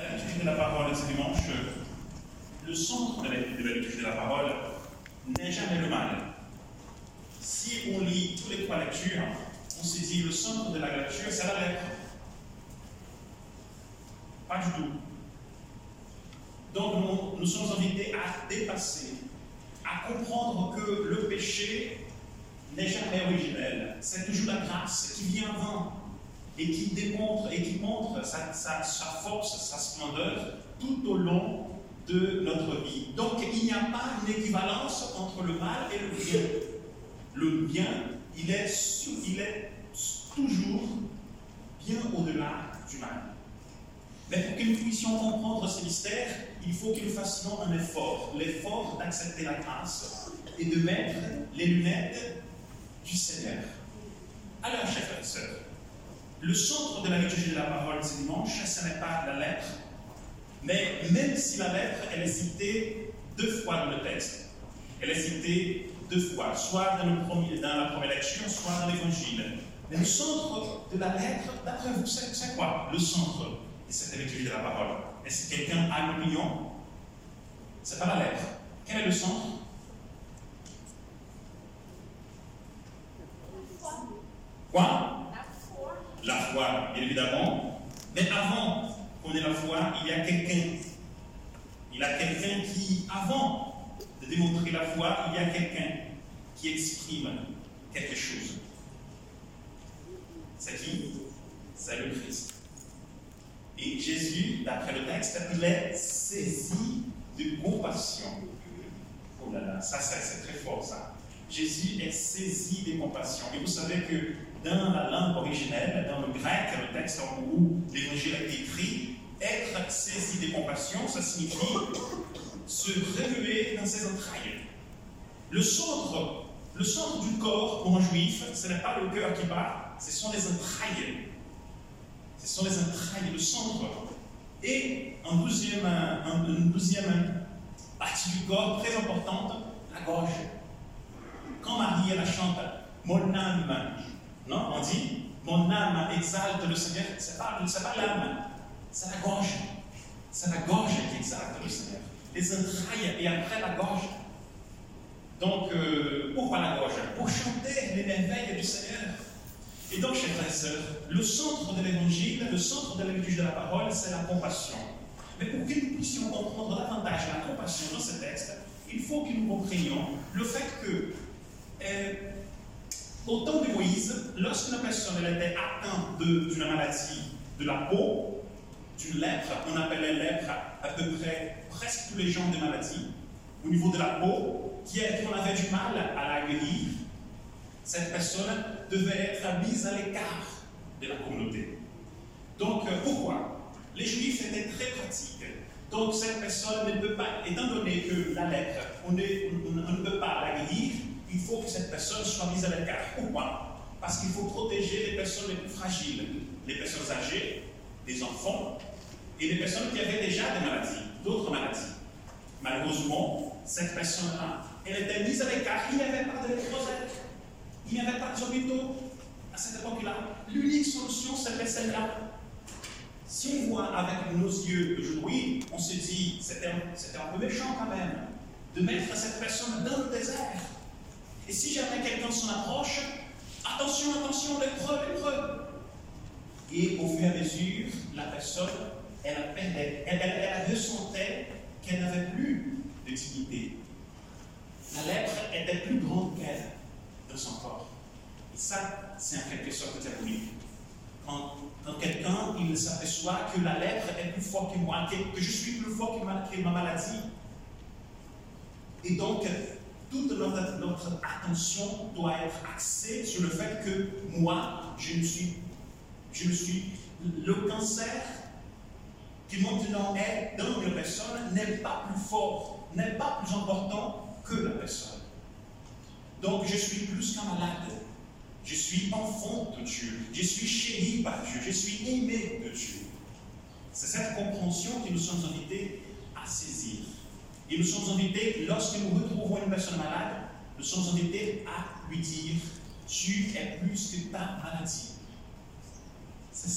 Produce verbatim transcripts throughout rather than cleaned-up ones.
la lecture de la parole ce dimanche, le centre de la, de la lecture de la parole n'est jamais le mal. Si on lit tous les trois lectures, on se dit le centre de la lecture, c'est la lèpre. Pas du tout. Donc nous, nous sommes invités à dépasser, à comprendre que le péché n'est jamais originel. C'est toujours la grâce qui vient avant et qui démontre et qui montre sa, sa, sa force, sa splendeur tout au long de notre vie. Donc il n'y a pas une équivalence entre le mal et le bien. Le bien, il est, il est toujours bien au-delà du mal. Mais pour que nous puissions comprendre ces mystères, il faut que nous fassions un effort, l'effort d'accepter la grâce et de mettre les lunettes du Seigneur. Alors, chers frères et sœurs, le centre de la liturgie de la parole ce dimanche, ce n'est pas la lèpre, mais même si la lèpre, elle est citée deux fois dans le texte, elle est citée deux fois, soit dans, le premier, dans la première lecture, soit dans l'évangile. Mais le centre de la lèpre, d'après vous, c'est quoi le centre de cette liturgie de la parole? Est-ce que quelqu'un a une opinion? C'est pas la lèpre. Quel est le centre? Quoi? La foi, bien évidemment. Mais avant qu'on ait la foi, il y a quelqu'un. Il y a quelqu'un qui, avant de démontrer la foi, il y a quelqu'un qui exprime quelque chose. C'est qui? C'est le Christ. Et Jésus, d'après le texte, il est saisi de compassion. Oh là là, ça, ça c'est très fort ça. Jésus est saisi de compassion. Et vous savez que dans la langue originelle, dans le grec, le texte où l'évangile a été écrit, être saisi de compassion, ça signifie se remuer dans ses entrailles. Le centre, le centre du corps pour un juif, ce n'est pas le cœur qui bat, ce sont les entrailles. Ce sont les entrailles, le centre. Et en deuxième, en, une deuxième partie du corps, très importante, la gorge. Quand Marie elle chante « Mon âme », non, on dit « Mon âme exalte le Seigneur », ce n'est pas, pas l'âme, c'est la gorge. C'est la gorge qui exalte le Seigneur. Les entrailles et après la gorge. Donc, euh, pourquoi la gorge? Pour chanter les merveilles du Seigneur. Et donc, chers frères et sœurs, le centre de l'évangile, le centre de la liturgie de la parole, c'est la compassion. Mais pour que nous puissions comprendre davantage la compassion dans ce texte, il faut que nous comprenions le fait que, euh, au temps de Moïse, lorsqu'une personne elle était atteinte d'une maladie de la peau, d'une lèpre, on appelait lèpre à peu près presque tous les genres de maladies, au niveau de la peau, qui on avait du mal à la guérir, cette personne devait être mise à l'écart de la communauté. Donc, euh, pourquoi? Les Juifs étaient très pratiques. Donc, cette personne ne peut pas, étant donné que la lèpre, on, est, on, on ne peut pas la guérir, il faut que cette personne soit mise à l'écart. Pourquoi? Parce qu'il faut protéger les personnes les plus fragiles, les personnes âgées, les enfants, et les personnes qui avaient déjà des maladies, d'autres maladies. Malheureusement, cette personne-là, elle était mise à l'écart, il n'y avait pas de léprosette. Il n'y avait pas d'hôpitaux à cette époque-là. L'unique solution, c'était celle-là. Si on voit avec nos yeux d'aujourd'hui, on se dit, c'était un, un peu méchant quand même, de mettre cette personne dans le désert. Et si jamais quelqu'un s'en approche, attention, attention, lépreux, lépreux. Et au fur et à mesure, la personne, elle, elle, elle, elle, elle ressentait qu'elle n'avait plus de dignité. La lèpre était plus grande qu'elle de son corps. Et ça, c'est en quelque sorte diabolique. Quand, quand quelqu'un il s'aperçoit que la lèpre est plus forte que moi, que, que je suis plus fort que ma, que ma maladie. Et donc, toute notre, notre attention doit être axée sur le fait que moi, je ne suis, je ne suis le cancer qui maintenant est dans une personne n'est pas plus fort, n'est pas plus important que la personne. Donc, je suis plus qu'un malade. Je suis enfant de Dieu. Je suis chéri par Dieu. Je suis aimé de Dieu. C'est cette compréhension que nous sommes invités à saisir. Et nous sommes invités, lorsque nous retrouvons une personne malade, nous sommes invités à lui dire « Tu es plus que ta maladie ».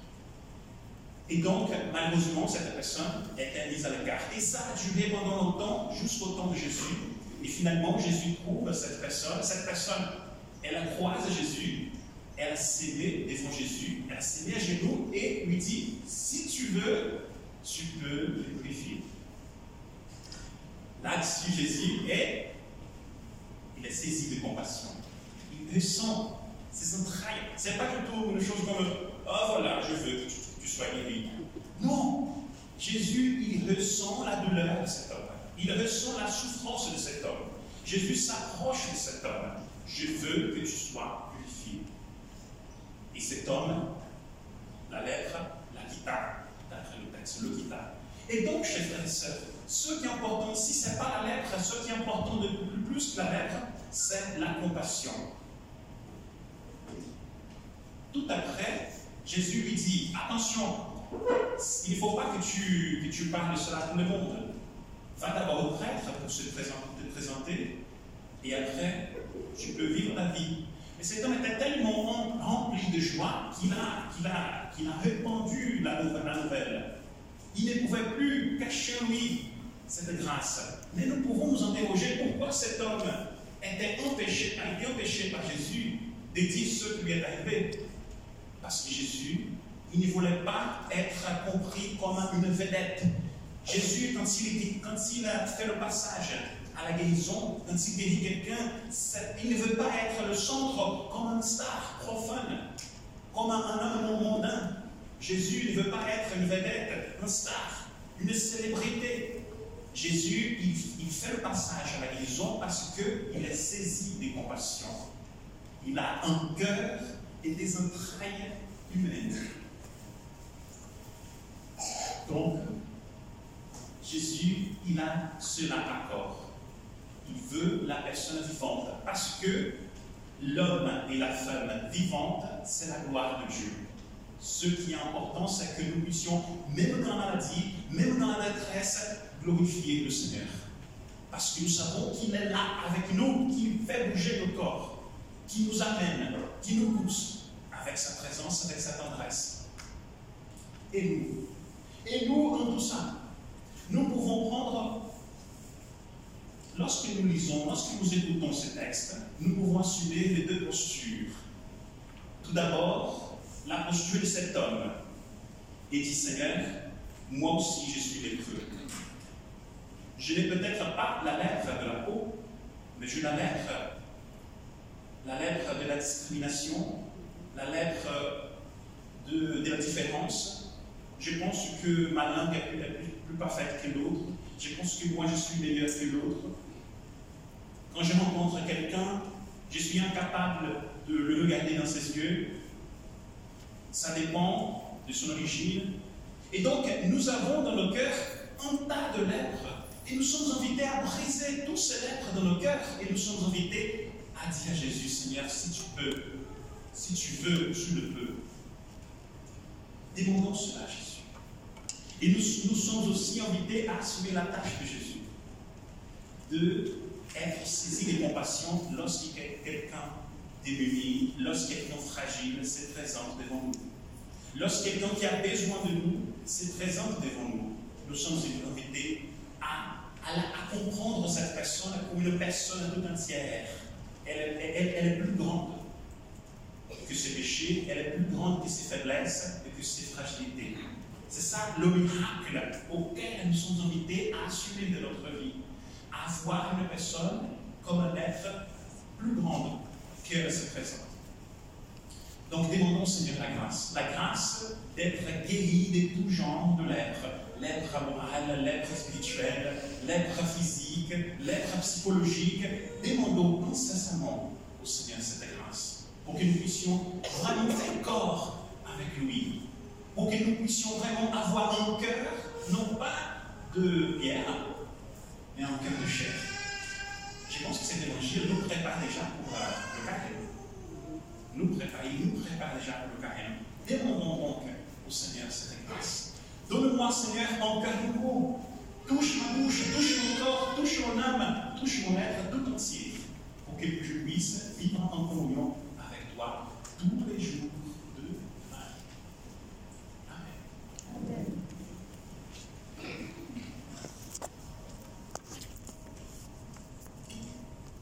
C'est ça. Et donc, malheureusement, cette personne était mise à l'écart. Et ça a duré pendant longtemps, jusqu'au temps de Jésus. Et finalement, Jésus trouve cette personne. Cette personne, elle a croisé Jésus, elle a cédé devant Jésus, elle a cédé à genoux et lui dit, si tu veux, tu peux le purifier. Là-dessus, Jésus est, il est saisi de compassion. Il ressent ses entrailles. Ce n'est pas du tout une chose comme, oh voilà, je veux que tu, que tu sois guéri. Non, Jésus, il ressent la douleur de cet homme. Il ressent la souffrance de cet homme. Jésus s'approche de cet homme. Je veux que tu sois purifié. Et cet homme, la lèpre, la quitta, d'après le texte, le quitta. Et donc, chers frères et sœurs, ce qui est important ici, ce n'est pas la lèpre, ce qui est important de plus que la lèpre, c'est la compassion. Tout après, Jésus lui dit, attention, il ne faut pas que tu, que tu parles de cela à tout le monde. Va d'abord au prêtre pour se présenter, te présenter, et après, tu peux vivre ta vie. Mais cet homme était tellement rempli de joie qu'il a, qu'il a, qu'il a répandu la nouvelle. Il ne pouvait plus cacher en lui cette grâce. Mais nous pouvons nous interroger pourquoi cet homme était empêché, a été empêché par Jésus de dire ce qui lui est arrivé. Parce que Jésus, il ne voulait pas être compris comme une vedette. Jésus, quand il, quand il a fait le passage à la guérison, quand il guérit quelqu'un, il ne veut pas être le centre comme un star profane, comme un homme mondain. Jésus ne veut pas être une vedette, un star, une célébrité. Jésus, il, il fait le passage à la guérison parce qu'il est saisi des compassions. Il a un cœur et des entrailles humaines. Donc, Jésus, il a cela à corps. Il veut la personne vivante parce que l'homme et la femme vivante, c'est la gloire de Dieu. Ce qui est important, c'est que nous puissions, même dans la maladie, même dans la détresse, glorifier le Seigneur. Parce que nous savons qu'il est là avec nous, qu'il fait bouger nos corps, qui nous amène, qui nous pousse avec sa présence, avec sa tendresse. Et nous, et nous, dans tout ça, nous pouvons prendre, lorsque nous lisons, lorsque nous écoutons ces textes, nous pouvons assumer les deux postures. Tout d'abord, la posture de cet homme et dit, Seigneur, moi aussi je suis lépreux. Je n'ai peut-être pas la lèpre de la peau, mais je la lèpre, la lèpre de la discrimination, la lèpre de, de la différence. Je pense que ma langue est plus, plus, plus parfaite que l'autre. Je pense que moi je suis meilleur que l'autre. Quand je rencontre quelqu'un, je suis incapable de le regarder dans ses yeux. Ça dépend de son origine. Et donc, nous avons dans nos cœurs un tas de lèpres. Et nous sommes invités à briser tous ces lèpres dans nos cœurs. Et nous sommes invités à dire à Jésus, Seigneur, si tu peux, si tu veux, tu le peux. Demandons cela à Jésus. Et nous, nous sommes aussi invités à assumer la tâche de Jésus. De être saisi de compassion lorsqu'il y a quelqu'un démuni, lorsqu'il y a quelqu'un fragile se présente devant nous. Lorsque quelqu'un qui a besoin de nous se présente devant nous, nous sommes invités à, à, à comprendre cette personne comme une personne tout entière. Elle, elle, elle est plus grande que ses péchés, elle est plus grande que ses faiblesses et que ses fragilités. C'est ça le miracle auquel nous sommes invités à assumer de notre vie, à voir une personne comme un être plus grande qu'elle se présente. Donc, demandons, Seigneur, la grâce. La grâce d'être guéri de tout genre de lèpre. Lèpre morale, lèpre spirituelle, lèpre physique, lèpre psychologique. Demandons incessamment au Seigneur cette grâce pour que nous puissions vraiment faire corps avec lui. Pour que nous puissions vraiment avoir un cœur, non pas de pierre, mais un cœur de chair. Je pense que cet évangile nous prépare déjà pour euh, le carême. Nous prépare, il nous prépare déjà pour le carême. Demandons donc au Seigneur cette grâce. Donne-moi, Seigneur, un cœur nouveau. Touche ma bouche, touche mon corps, touche mon âme, touche mon être tout entier, pour que je puisse vivre en communion avec toi tous les jours